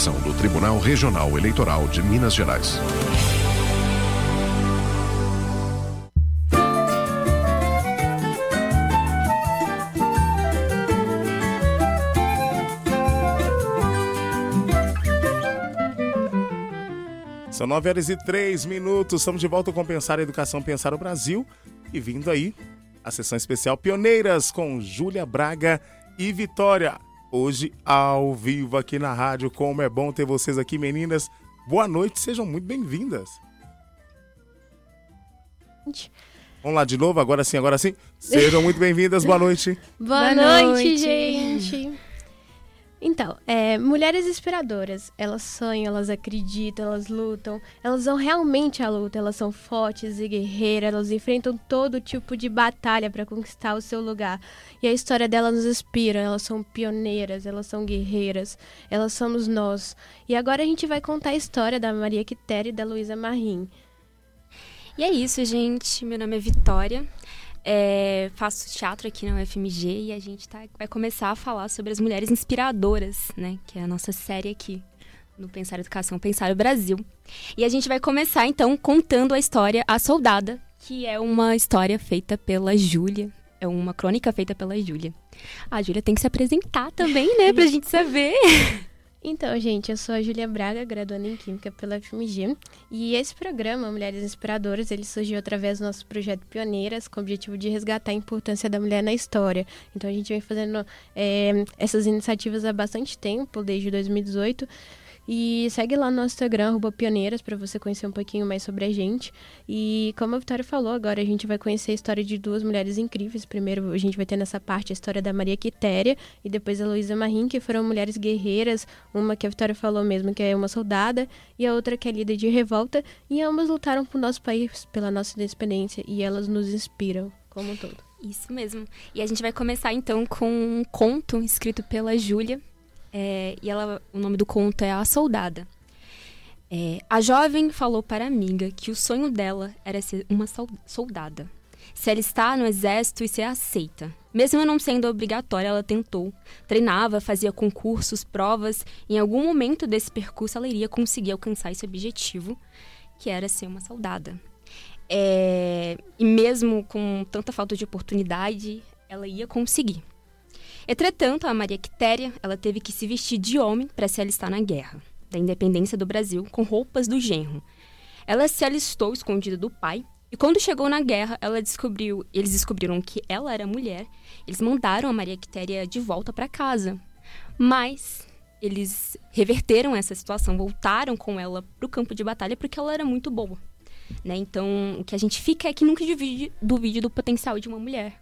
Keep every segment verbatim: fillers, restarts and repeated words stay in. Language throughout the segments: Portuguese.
Do Tribunal Regional Eleitoral de Minas Gerais. São nove horas e três minutos, estamos de volta com Pensar a Educação, Pensar o Brasil. E vindo aí, a sessão especial Pioneiras com Júlia Braga e Vitória. Hoje, ao vivo aqui na rádio, como é bom ter vocês aqui, meninas. Boa noite, sejam muito bem-vindas. Vamos lá de novo, agora sim, agora sim. Sejam muito bem-vindas, boa noite. Boa, boa noite, noite, gente. Então, é, mulheres inspiradoras, elas sonham, elas acreditam, elas lutam, elas vão realmente à luta, elas são fortes e guerreiras, elas enfrentam todo tipo de batalha para conquistar o seu lugar. E a história delas nos inspira, elas são pioneiras, elas são guerreiras, elas somos nós. E agora a gente vai contar a história da Maria Quitéria e da Luísa Marim. E é isso, gente, meu nome é Vitória. É, faço teatro aqui na U F M G e a gente tá, vai começar a falar sobre as mulheres inspiradoras, né? Que é a nossa série aqui no Pensar Educação, Pensar o Brasil. E a gente vai começar, então, contando a história A Soldada, que é uma história feita pela Júlia. É uma crônica feita pela Júlia. A Júlia tem que se apresentar também, né? Pra gente saber. Então, gente, eu sou a Júlia Braga, graduanda em Química pela U F M G, e esse programa, Mulheres Inspiradoras, ele surgiu através do nosso projeto Pioneiras, com o objetivo de resgatar a importância da mulher na história. Então, a gente vem fazendo é, essas iniciativas há bastante tempo, desde dois mil e dezoito, e segue lá no nosso Instagram, arroba Pioneiras, para você conhecer um pouquinho mais sobre a gente. E como a Vitória falou, agora a gente vai conhecer a história de duas mulheres incríveis. Primeiro a gente vai ter nessa parte a história da Maria Quitéria e depois a Luísa Marim, que foram mulheres guerreiras, uma que a Vitória falou mesmo, que é uma soldada, e a outra que é líder de revolta, e ambas lutaram por nosso país, pela nossa independência, e elas nos inspiram como um todo. Isso mesmo. E a gente vai começar então com um conto escrito pela Júlia. É, e ela, o nome do conto é A Soldada. É, a jovem falou para a amiga que o sonho dela era ser uma soldada. Se ela está no exército e ser aceita. Mesmo não sendo obrigatória, ela tentou. Treinava, fazia concursos, provas. E em algum momento desse percurso ela iria conseguir alcançar esse objetivo, que era ser uma soldada. É, e mesmo com tanta falta de oportunidade, ela ia conseguir. Entretanto, a Maria Quitéria, ela teve que se vestir de homem para se alistar na guerra da independência do Brasil com roupas do genro. Ela se alistou escondida do pai e quando chegou na guerra, ela descobriu, eles descobriram que ela era mulher. Eles mandaram a Maria Quitéria de volta para casa. Mas eles reverteram essa situação, voltaram com ela para o campo de batalha porque ela era muito boa. Né? Então, o que a gente fica é que nunca duvide, duvide do potencial de uma mulher.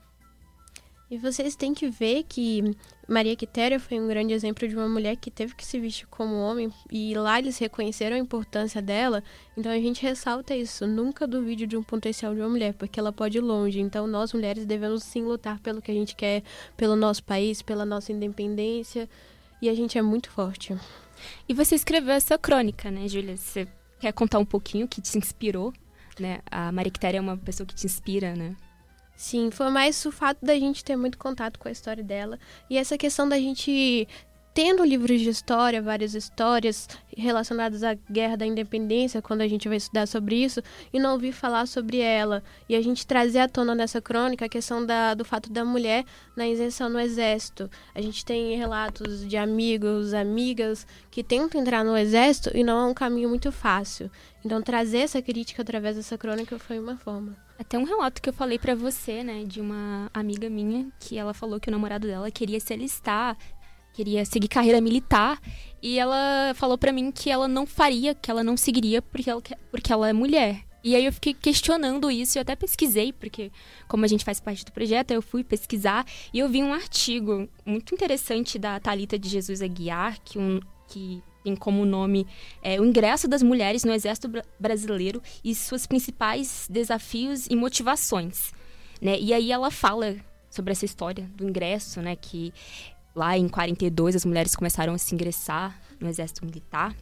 E vocês têm que ver que Maria Quitéria foi um grande exemplo de uma mulher que teve que se vestir como homem e lá eles reconheceram a importância dela. Então a gente ressalta isso, nunca duvide de um potencial de uma mulher, porque ela pode ir longe. Então nós mulheres devemos sim lutar pelo que a gente quer, pelo nosso país, pela nossa independência, e a gente é muito forte. E você escreveu essa crônica, né, Júlia? Você quer contar um pouquinho o que te inspirou? Né? A Maria Quitéria é uma pessoa que te inspira, né? Sim, foi mais o fato da gente ter muito contato com a história dela e essa questão da gente tendo livros de história, várias histórias relacionadas à Guerra da Independência, quando a gente vai estudar sobre isso, e não ouvir falar sobre ela. E a gente trazer à tona nessa crônica a questão da, do fato da mulher na inserção no Exército. A gente tem relatos de amigos, amigas, que tentam entrar no Exército e não é um caminho muito fácil. Então, trazer essa crítica através dessa crônica foi uma forma. Até um relato que eu falei pra você, né, de uma amiga minha, que ela falou que o namorado dela queria se alistar, queria seguir carreira militar, e ela falou pra mim que ela não faria, que ela não seguiria porque ela, porque ela é mulher. E aí eu fiquei questionando isso, eu até pesquisei, porque como a gente faz parte do projeto, eu fui pesquisar, e eu vi um artigo muito interessante da Thalita de Jesus Aguiar, que, um, que tem como nome é, o ingresso das mulheres no Exército Brasileiro e suas principais desafios e motivações. Né? E aí ela fala sobre essa história do ingresso, né, que lá em quarenta e dois as mulheres começaram a se ingressar no Exército Militar.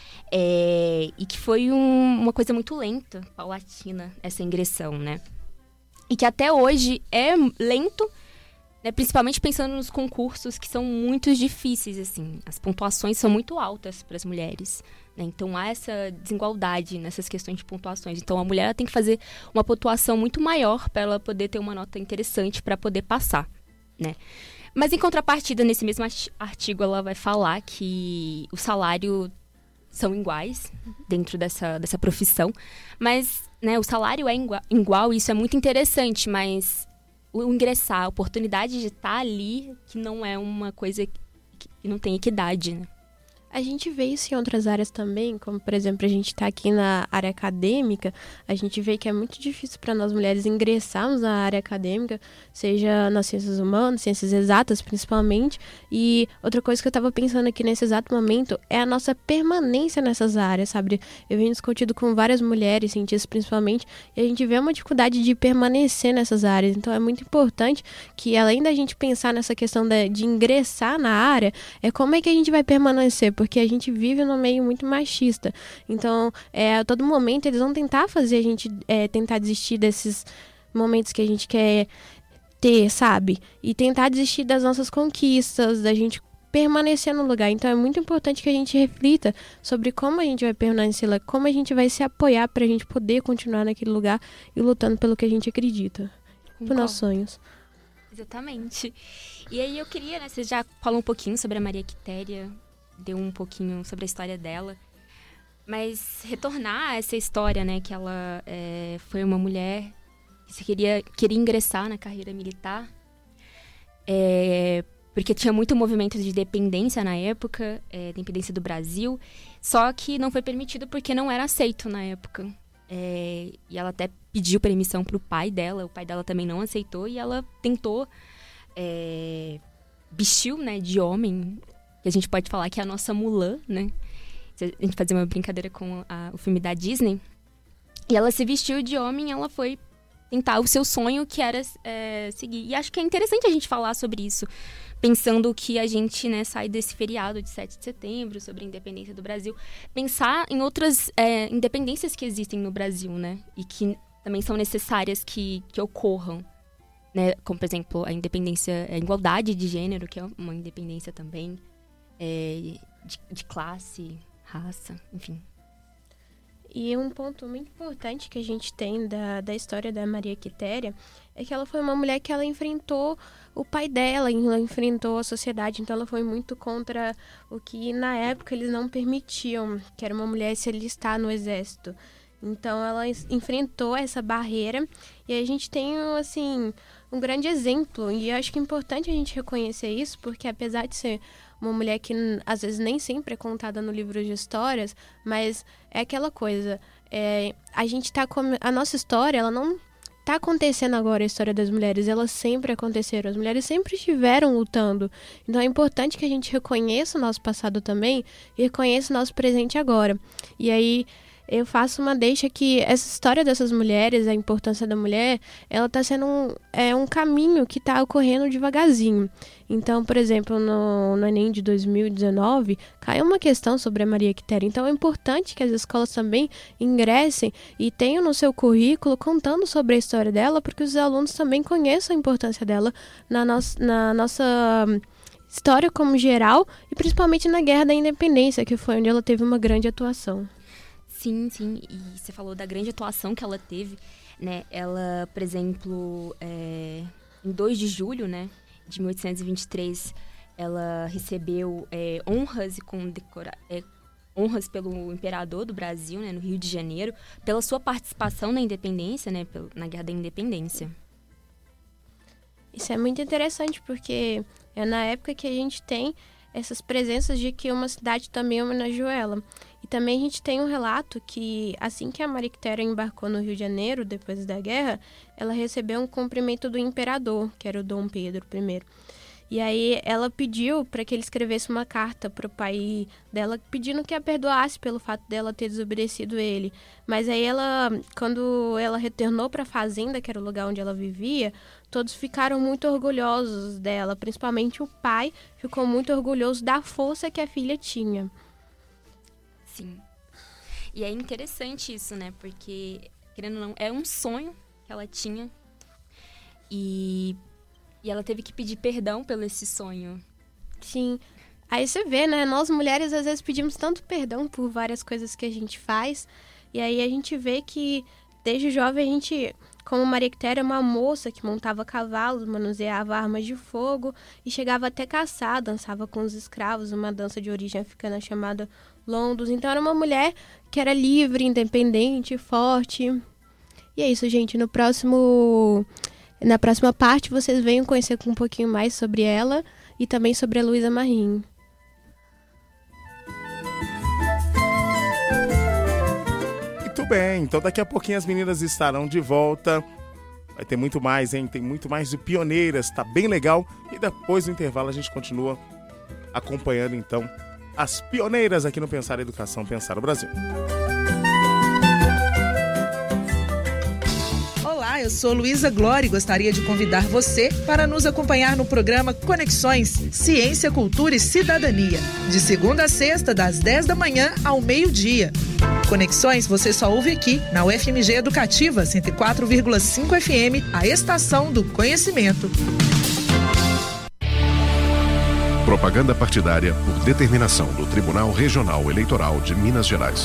É, e que foi um, uma coisa muito lenta, paulatina, essa ingressão, né? E que até hoje é lento né, principalmente pensando nos concursos que são muito difíceis, assim. As pontuações são muito altas para as mulheres, né? Então, há essa desigualdade nessas questões de pontuações. Então, a mulher ela tem que fazer uma pontuação muito maior para ela poder ter uma nota interessante para poder passar, né? Mas, em contrapartida, nesse mesmo artigo, ela vai falar que o salário são iguais dentro dessa, dessa profissão. Mas, né, o salário é igual e isso é muito interessante, mas o ingressar, a oportunidade de estar ali, que não é uma coisa que não tem equidade, né? A gente vê isso em outras áreas também, como, por exemplo, a gente está aqui na área acadêmica, a gente vê que é muito difícil para nós mulheres ingressarmos na área acadêmica, seja nas ciências humanas, ciências exatas, principalmente. E outra coisa que eu estava pensando aqui nesse exato momento é a nossa permanência nessas áreas, sabe? Eu venho discutindo com várias mulheres, cientistas principalmente, e a gente vê uma dificuldade de permanecer nessas áreas. Então, é muito importante que, além da gente pensar nessa questão de, de ingressar na área, é como é que a gente vai permanecer, porque a gente vive num meio muito machista. Então, é, a todo momento, eles vão tentar fazer a gente é, tentar desistir desses momentos que a gente quer ter, sabe? E tentar desistir das nossas conquistas, da gente permanecer no lugar. Então, é muito importante que a gente reflita sobre como a gente vai permanecer lá, como a gente vai se apoiar para a gente poder continuar naquele lugar e lutando pelo que a gente acredita, por nossos sonhos. Exatamente. E aí eu queria, né, você já falou um pouquinho sobre a Maria Quitéria, deu um pouquinho sobre a história dela, mas retornar a essa história, né, que ela é, foi uma mulher que se queria, queria ingressar na carreira militar, é, porque tinha muito movimento de dependência na época, é, dependência do Brasil, só que não foi permitido porque não era aceito na época. É, e ela até pediu permissão para o pai dela, o pai dela também não aceitou, e ela tentou, é, vestiu, né, de homem, que a gente pode falar que é a nossa Mulan, né? A gente fazia uma brincadeira com a, o filme da Disney. E ela se vestiu de homem, ela foi tentar o seu sonho, que era é, seguir. E acho que é interessante a gente falar sobre isso, pensando que a gente, né, sai desse feriado de sete de setembro, sobre a independência do Brasil. Pensar em outras é, independências que existem no Brasil, né? E que também são necessárias que, que ocorram. Né? Como, por exemplo, a independência, a igualdade de gênero, que é uma independência também. É, de, de classe, raça, enfim. E um ponto muito importante que a gente tem da, da história da Maria Quitéria é que ela foi uma mulher que ela enfrentou o pai dela, ela enfrentou a sociedade, então ela foi muito contra o que na época eles não permitiam, que era uma mulher se alistar no exército. Então ela enfrentou essa barreira e a gente tem, assim, um grande exemplo. E eu acho que é importante a gente reconhecer isso, porque apesar de ser uma mulher que às vezes nem sempre é contada no livro de histórias, mas é aquela coisa, é, a gente tá com a nossa história, ela não tá acontecendo agora, a história das mulheres, elas sempre aconteceram, as mulheres sempre estiveram lutando. Então é importante que a gente reconheça o nosso passado também e reconheça o nosso presente agora. E aí eu faço uma deixa que essa história dessas mulheres, a importância da mulher, ela está sendo um, é, um caminho que está ocorrendo devagarzinho. Então, por exemplo, no, no Enem de dois mil e dezenove, caiu uma questão sobre a Maria Quitéria. Então, é importante que as escolas também ingressem e tenham no seu currículo contando sobre a história dela, porque os alunos também conheçam a importância dela na, no, na nossa história como geral e principalmente na Guerra da Independência, que foi onde ela teve uma grande atuação. Sim, sim. E você falou da grande atuação que ela teve, né? Ela, por exemplo, é, em dois de julho, né, de mil oitocentos e vinte e três, ela recebeu é, honras e condecora, é, honras pelo imperador do Brasil, né, no Rio de Janeiro, pela sua participação na independência, né, na Guerra da Independência. Isso é muito interessante, porque é na época que a gente tem essas presenças de que uma cidade também homenageou ela. E também a gente tem um relato que, assim que a Maria Quitéria embarcou no Rio de Janeiro, depois da guerra, ela recebeu um cumprimento do imperador, que era o Dom Pedro I. E aí ela pediu para que ele escrevesse uma carta para o pai dela, pedindo que a perdoasse pelo fato dela ter desobedecido ele. Mas aí ela, quando ela retornou para a fazenda, que era o lugar onde ela vivia, todos ficaram muito orgulhosos dela, principalmente o pai ficou muito orgulhoso da força que a filha tinha. Sim. E é interessante isso, né? Porque, querendo ou não, é um sonho que ela tinha. E E ela teve que pedir perdão pelo esse sonho. Sim. Aí você vê, né? Nós mulheres às vezes pedimos tanto perdão por várias coisas que a gente faz. E aí a gente vê que desde jovem a gente, como Maria Quitéria, é uma moça que montava cavalos, manuseava armas de fogo e chegava até caçar, dançava com os escravos, uma dança de origem africana chamada Londos. Então era uma mulher que era livre, independente, forte. E é isso, gente. No próximo, na próxima parte vocês venham conhecer um pouquinho mais sobre ela e também sobre a Luísa Marim. Muito bem, então daqui a pouquinho as meninas estarão de volta. Vai ter muito mais, hein? Tem muito mais de Pioneiras, tá bem legal. E depois do intervalo a gente continua acompanhando então as pioneiras aqui no Pensar Educação, Pensar o Brasil. Olá, eu sou Luísa Glória e gostaria de convidar você para nos acompanhar no programa Conexões Ciência, Cultura e Cidadania, de segunda a sexta, das dez da manhã ao meio-dia. Conexões você só ouve aqui na U F M G Educativa cento e quatro vírgula cinco F M, a estação do conhecimento. Propaganda partidária por determinação do Tribunal Regional Eleitoral de Minas Gerais.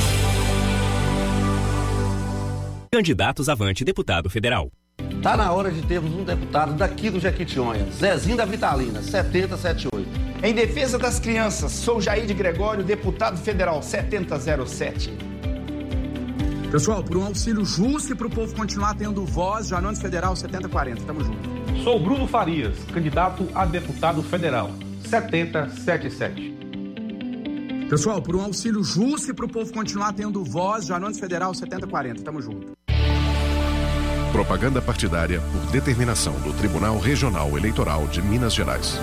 Candidatos avante deputado federal. Tá na hora de termos um deputado daqui do Jequitinhonha, Zezinho da Vitalina, setenta setenta e oito. Em defesa das crianças, sou Jair de Gregório, deputado federal, setenta zero sete. Pessoal, por um auxílio justo e para o povo continuar tendo voz, Janones Federal setenta quarenta, tamo junto. Sou Bruno Farias, candidato a deputado federal, setenta setenta e sete. Pessoal, por um auxílio justo e para o povo continuar tendo voz, Janones Federal setenta quarenta, tamo junto. Propaganda partidária por determinação do Tribunal Regional Eleitoral de Minas Gerais.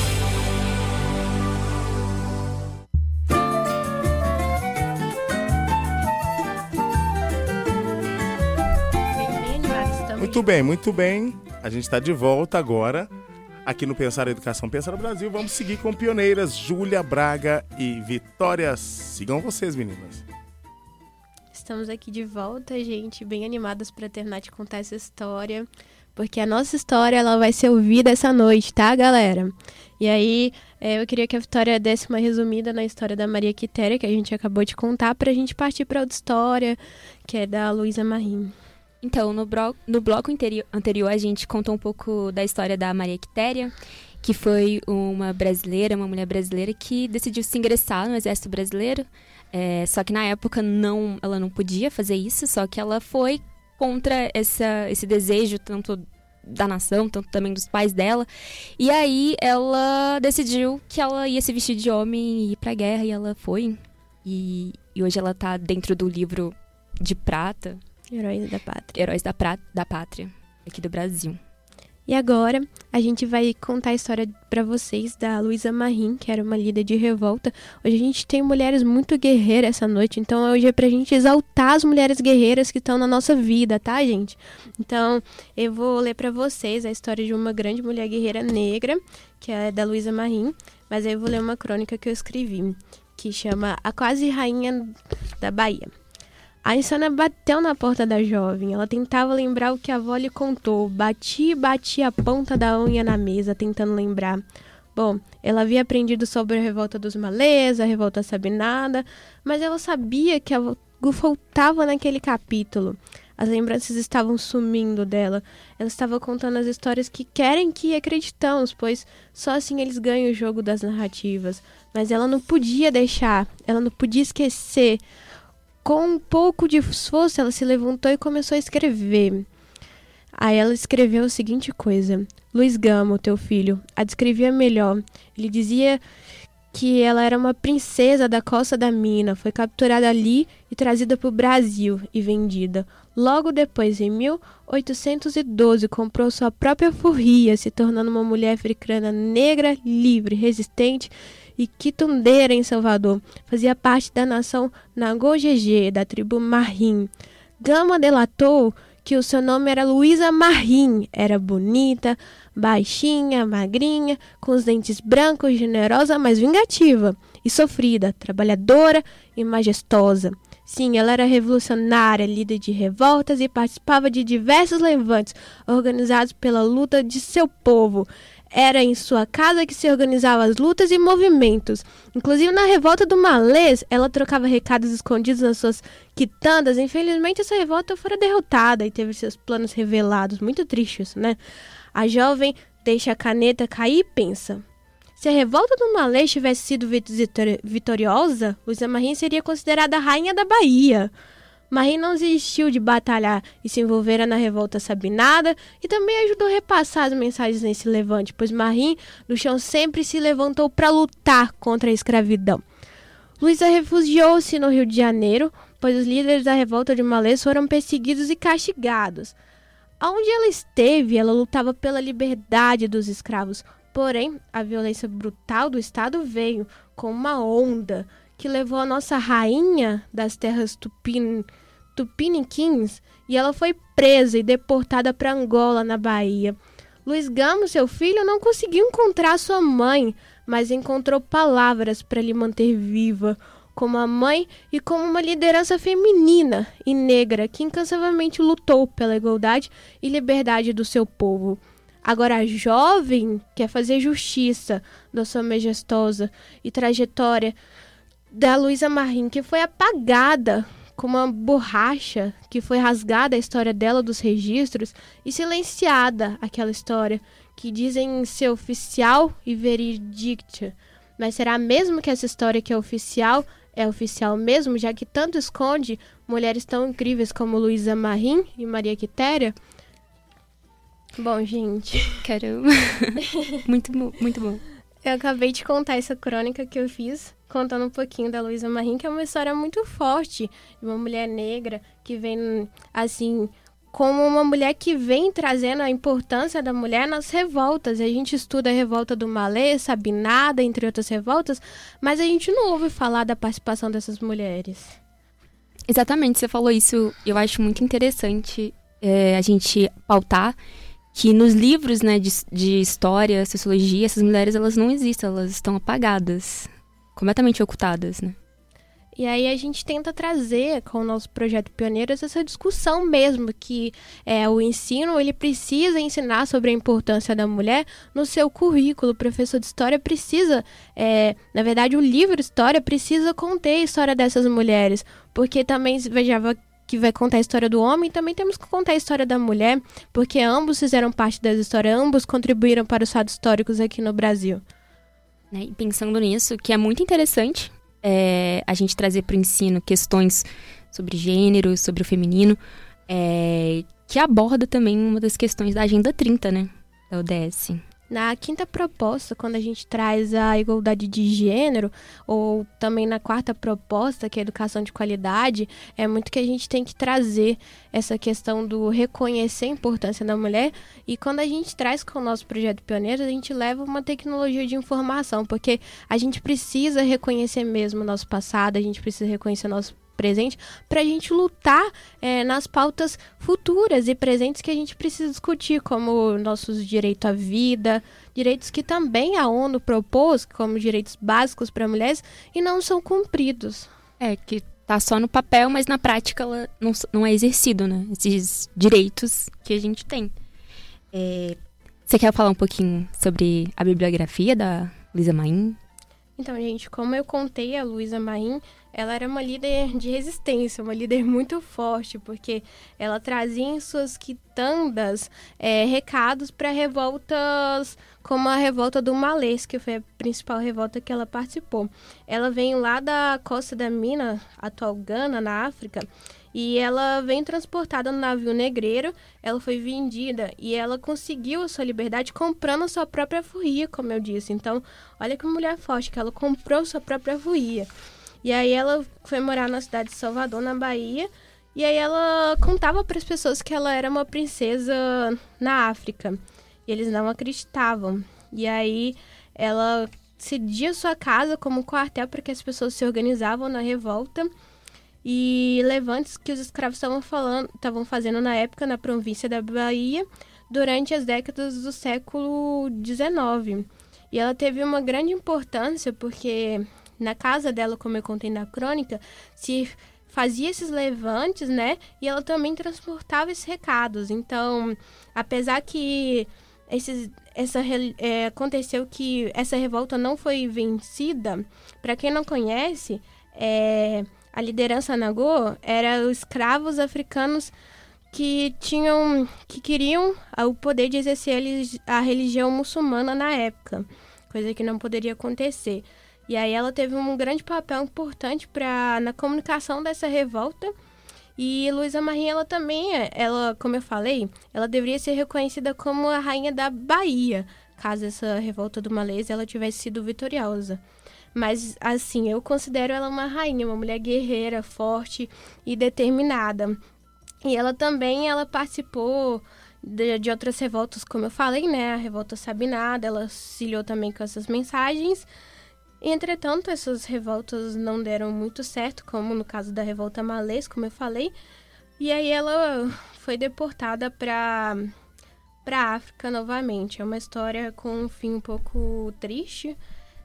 Muito bem, muito bem. A gente está de volta agora aqui no Pensar Educação, Pensar o Brasil. Vamos seguir com pioneiras Júlia Braga e Vitória. Sigam vocês, meninas. Estamos aqui de volta, gente, bem animadas para terminar de contar essa história, porque a nossa história ela vai ser ouvida essa noite, tá, galera? E aí, é, eu queria que a Vitória desse uma resumida na história da Maria Quitéria, que a gente acabou de contar, para a gente partir para outra história, que é da Luísa Marim. Então, no, bro- no bloco interior, anterior, a gente contou um pouco da história da Maria Quitéria, que foi uma brasileira, uma mulher brasileira que decidiu se ingressar no Exército Brasileiro. É, só que na época não, ela não podia fazer isso, só que ela foi contra essa, esse desejo tanto da nação, tanto também dos pais dela. E aí ela decidiu que ela ia se vestir de homem e ir pra guerra, e ela foi. E, e hoje ela tá dentro do livro de prata. Heróis da Pátria. Heróis da, pra, da Pátria, aqui do Brasil. E agora, a gente vai contar a história para vocês da Luísa Marim, que era uma líder de revolta. Hoje a gente tem mulheres muito guerreiras essa noite, então hoje é pra gente exaltar as mulheres guerreiras que estão na nossa vida, tá, gente? Então, eu vou ler para vocês a história de uma grande mulher guerreira negra, que é da Luísa Marim, mas aí eu vou ler uma crônica que eu escrevi, que chama A Quase Rainha da Bahia. A insônia bateu na porta da jovem. Ela tentava lembrar o que a avó lhe contou. Batia e batia a ponta da unha na mesa, tentando lembrar. Bom, ela havia aprendido sobre a revolta dos malês, a revolta sabinada, mas ela sabia que algo faltava naquele capítulo. As lembranças estavam sumindo dela. Ela estava contando as histórias que querem que acreditamos, pois só assim eles ganham o jogo das narrativas. Mas ela não podia deixar, ela não podia esquecer. Com um pouco de esforço, ela se levantou e começou a escrever. Aí ela escreveu a seguinte coisa. Luiz Gama, teu filho, a descrevia melhor. Ele dizia que ela era uma princesa da Costa da Mina, foi capturada ali e trazida para o Brasil e vendida. Logo depois, em mil oitocentos e doze, comprou sua própria furria, se tornando uma mulher africana negra, livre, resistente e quitundeira em Salvador. Fazia parte da nação Nagô-Gegê, da tribo Marim. Gama delatou que o seu nome era Luísa Marim. Era bonita, baixinha, magrinha, com os dentes brancos, generosa, mas vingativa. E sofrida, trabalhadora e majestosa. Sim, ela era revolucionária, líder de revoltas e participava de diversos levantes organizados pela luta de seu povo. Era em sua casa que se organizavam as lutas e movimentos. Inclusive na revolta do Malês, ela trocava recados escondidos nas suas quitandas. Infelizmente, essa revolta fora derrotada e teve seus planos revelados. Muito triste isso, né? A jovem deixa a caneta cair e pensa: se a revolta do Malês tivesse sido vitoriosa, Luísa Marim seria considerada a rainha da Bahia. Marim não desistiu de batalhar e se envolvera na revolta sabinada e também ajudou a repassar as mensagens nesse levante, pois Marim, do chão, sempre se levantou para lutar contra a escravidão. Luísa refugiou-se no Rio de Janeiro, pois os líderes da revolta de Malês foram perseguidos e castigados. Aonde ela esteve, ela lutava pela liberdade dos escravos. Porém, a violência brutal do Estado veio com uma onda que levou a nossa rainha das terras tupin, tupiniquins e ela foi presa e deportada para Angola, na Bahia. Luiz Gama, seu filho, não conseguiu encontrar sua mãe, mas encontrou palavras para lhe manter viva, como a mãe e como uma liderança feminina e negra que incansavelmente lutou pela igualdade e liberdade do seu povo. Agora a jovem quer fazer justiça da sua majestosa e trajetória da Luísa Marim, que foi apagada como uma borracha, que foi rasgada a história dela dos registros e silenciada aquela história que dizem ser oficial e veredicta. Mas será mesmo que essa história que é oficial é oficial mesmo, já que tanto esconde mulheres tão incríveis como Luísa Marim e Maria Quitéria? Bom, gente... Caramba! Muito bom, muito bom. Eu acabei de contar essa crônica que eu fiz, contando um pouquinho da Luísa Marim, que é uma história muito forte, de uma mulher negra que vem, assim, como uma mulher que vem trazendo a importância da mulher nas revoltas. A gente estuda a revolta do Malês, Sabinada, entre outras revoltas, mas a gente não ouve falar da participação dessas mulheres. Exatamente, você falou isso, eu acho muito interessante é, a gente pautar que nos livros, né, de, de história, sociologia, essas mulheres, elas não existem, elas estão apagadas, completamente ocultadas, né? E aí a gente tenta trazer com o nosso projeto Pioneiras essa discussão mesmo, que é, o ensino ele precisa ensinar sobre a importância da mulher no seu currículo. O professor de história precisa, é, na verdade o livro História precisa conter a história dessas mulheres, porque também vejava que vai contar a história do homem, também temos que contar a história da mulher, porque ambos fizeram parte das histórias, ambos contribuíram para os fatos históricos aqui no Brasil. E pensando nisso, que é muito interessante é, a gente trazer para o ensino questões sobre gênero, sobre o feminino, é, que aborda também uma das questões da Agenda trinta, né, da U D S. Na quinta proposta, quando a gente traz a igualdade de gênero, ou também na quarta proposta, que é a educação de qualidade, é muito que a gente tem que trazer essa questão do reconhecer a importância da mulher. E quando a gente traz com o nosso projeto Pioneiros, a gente leva uma tecnologia de informação, porque a gente precisa reconhecer mesmo o nosso passado, a gente precisa reconhecer o nosso presente, para a gente lutar é, nas pautas futuras e presentes que a gente precisa discutir, como nossos direitos à vida, direitos que também a ONU propôs como direitos básicos para mulheres e não são cumpridos. É, que tá só no papel, mas na prática ela não, não é exercido, né? Esses direitos que a gente tem. É, você quer falar um pouquinho sobre a bibliografia da Luísa Marim? Então, gente, como eu contei, a Luísa Marim, ela era uma líder de resistência, uma líder muito forte, porque ela trazia em suas quitandas é, recados para revoltas como a revolta do Malês, que foi a principal revolta que ela participou. Ela vem lá da costa da Mina, atual Gana, na África, e ela vem transportada no navio negreiro, ela foi vendida e ela conseguiu a sua liberdade comprando a sua própria furria, como eu disse. Então, olha que mulher forte, que ela comprou sua própria furria. E aí ela foi morar na cidade de Salvador, na Bahia, e aí ela contava para as pessoas que ela era uma princesa na África. E eles não acreditavam. E aí ela cedia sua casa como quartel para que as pessoas se organizavam na revolta e levantes que os escravos estavam falando, estavam fazendo na época na província da Bahia durante as décadas do século dezenove. E ela teve uma grande importância porque na casa dela, como eu contei na crônica, se fazia esses levantes, né? E ela também transportava esses recados. Então, apesar que esses, essa, é, aconteceu que essa revolta não foi vencida, para quem não conhece, é, a liderança Nagô era os escravos africanos que tinham, que queriam o poder de exercer a religião muçulmana na época, coisa que não poderia acontecer. E aí ela teve um grande papel importante pra, na comunicação dessa revolta. E Luísa Marinho, ela também, ela, como eu falei, ela deveria ser reconhecida como a rainha da Bahia, caso essa revolta do Malês ela tivesse sido vitoriosa. Mas, assim, eu considero ela uma rainha, uma mulher guerreira, forte e determinada. E ela também, ela participou de, de outras revoltas, como eu falei, né? A revolta Sabinada, ela auxiliou também com essas mensagens. Entretanto, essas revoltas não deram muito certo, como no caso da revolta Malês, como eu falei. E aí ela foi deportada para para África novamente. É uma história com um fim um pouco triste.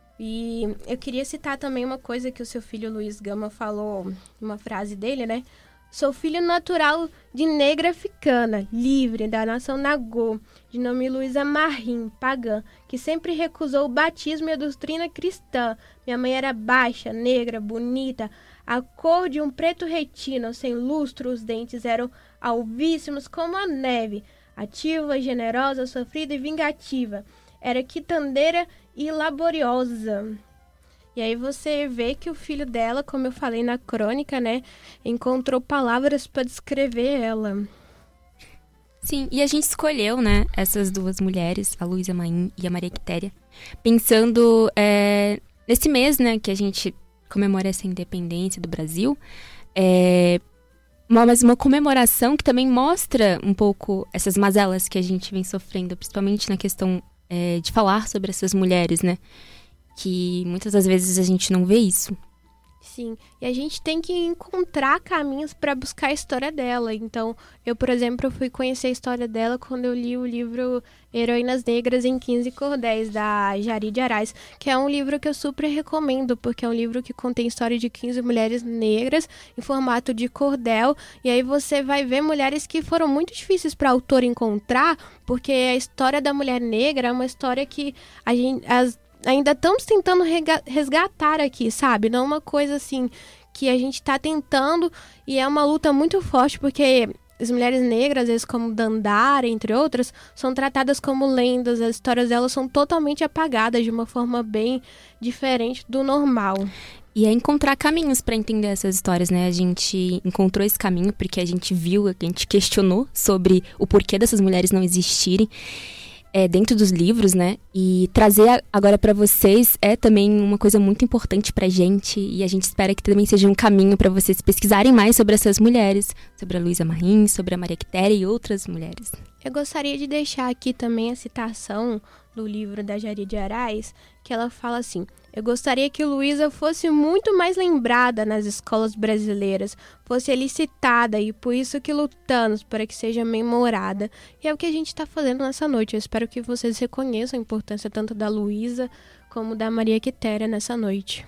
E eu queria citar também uma coisa que o seu filho Luiz Gama falou, uma frase dele, né? Sou filho natural de negra africana, livre, da nação Nagô, de nome Luísa Marinho, pagã, que sempre recusou o batismo e a doutrina cristã. Minha mãe era baixa, negra, bonita, a cor de um preto retina, sem lustro, os dentes eram alvíssimos como a neve, ativa, generosa, sofrida e vingativa. Era quitandeira e laboriosa. E aí você vê que o filho dela, como eu falei na crônica, né, encontrou palavras para descrever ela. Sim, e a gente escolheu, né, essas duas mulheres, a Luísa Marinho e a Maria Quitéria, pensando é, nesse mês, né, que a gente comemora essa independência do Brasil, é, uma, mas uma comemoração que também mostra um pouco essas mazelas que a gente vem sofrendo, principalmente na questão é, de falar sobre essas mulheres, né, que muitas das vezes a gente não vê isso. Sim, e a gente tem que encontrar caminhos para buscar a história dela. Então, eu, por exemplo, fui conhecer a história dela quando eu li o livro Heroínas Negras em quinze Cordéis, da Jari de Arás, que é um livro que eu super recomendo, porque é um livro que contém a história de quinze mulheres negras em formato de cordel, e aí você vai ver mulheres que foram muito difíceis para a autora encontrar, porque a história da mulher negra é uma história que a gente... As, ainda estamos tentando resgatar aqui, sabe? Não uma coisa assim que a gente está tentando e é uma luta muito forte, porque as mulheres negras, às vezes como Dandara, entre outras, são tratadas como lendas, as histórias delas são totalmente apagadas de uma forma bem diferente do normal. E é encontrar caminhos para entender essas histórias, né? A gente encontrou esse caminho porque a gente viu, a gente questionou sobre o porquê dessas mulheres não existirem. É, dentro dos livros, né? E trazer agora para vocês é também uma coisa muito importante pra gente, e a gente espera que também seja um caminho para vocês pesquisarem mais sobre essas mulheres, sobre a Luísa Marinho, sobre a Maria Quitéria e outras mulheres. Eu gostaria de deixar aqui também a citação do livro da Jari de Arás, que ela fala assim: eu gostaria que Luísa fosse muito mais lembrada nas escolas brasileiras, fosse elicitada, e por isso que lutamos para que seja memorada. E é o que a gente está fazendo nessa noite. Eu espero que vocês reconheçam a importância tanto da Luísa como da Maria Quitéria nessa noite.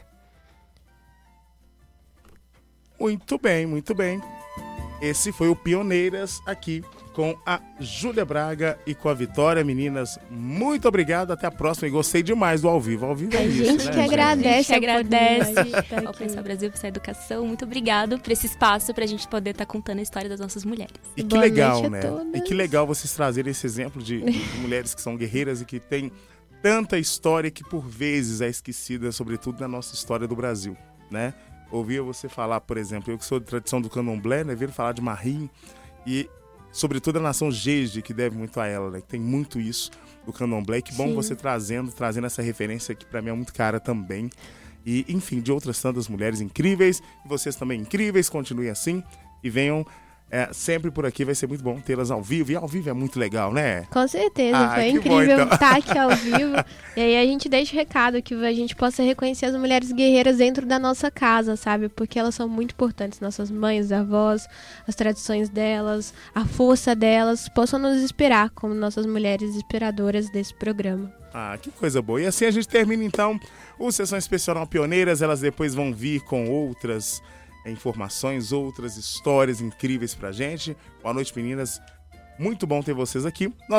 Muito bem, muito bem. Esse foi o Pioneiras aqui com a Júlia Braga e com a Vitória. Meninas, muito obrigado. Até a próxima. E gostei demais do ao vivo. Ao vivo é a isso, gente né, que agradece. A gente agradece tá ao Pensar Brasil por essa educação. Muito obrigado por esse espaço para a gente poder estar tá contando a história das nossas mulheres. E que Boa legal, noite né? a todas. E que legal vocês trazerem esse exemplo de, de mulheres que são guerreiras e que têm tanta história que por vezes é esquecida, sobretudo na nossa história do Brasil, né? Ouvia você falar, por exemplo, eu que sou de tradição do candomblé, né? Ver falar de Marinho e, sobretudo, a nação Jeje, que deve muito a ela, né? Que tem muito isso do candomblé. E que bom Sim. você trazendo, trazendo essa referência que para mim é muito cara também. E, enfim, de outras tantas mulheres incríveis. E vocês também incríveis, continuem assim e venham é, sempre por aqui. Vai ser muito bom tê-las ao vivo. E ao vivo é muito legal, né? Com certeza, ah, foi incrível bom, então. estar aqui ao vivo. E aí a gente deixa o recado que a gente possa reconhecer as mulheres guerreiras dentro da nossa casa, sabe? Porque elas são muito importantes. Nossas mães, avós, as tradições delas, a força delas, possam nos inspirar como nossas mulheres inspiradoras desse programa. Ah, que coisa boa. E assim a gente termina, então, o Sessão Especial Pioneiras. Elas depois vão vir com outras informações, outras histórias incríveis pra gente. Boa noite, meninas. Muito bom ter vocês aqui. Nós